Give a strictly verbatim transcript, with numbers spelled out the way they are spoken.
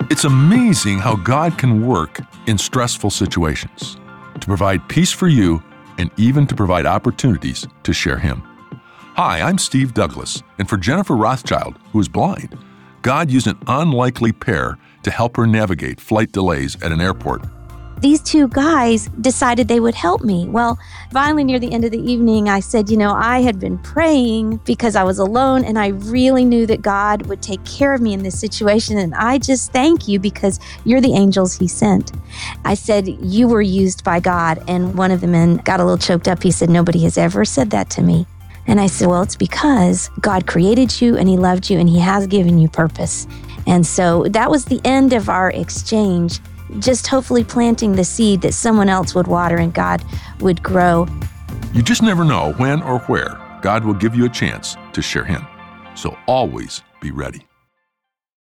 It's amazing how God can work in stressful situations to provide peace for you and even to provide opportunities to share Him. Hi, I'm Steve Douglas, and for Jennifer Rothschild, who is blind, God used an unlikely pair to help her navigate flight delays at an airport. These two guys decided they would help me. Well, finally, near the end of the evening, I said, you know, I had been praying because I was alone, and I really knew that God would take care of me in this situation. And I just thank you because you're the angels He sent. I said, you were used by God. And one of the men got a little choked up. He said, nobody has ever said that to me. And I said, well, it's because God created you and He loved you and He has given you purpose. And so that was the end of our exchange, just hopefully planting the seed that someone else would water and God would grow. You just never know when or where God will give you a chance to share Him. So always be ready.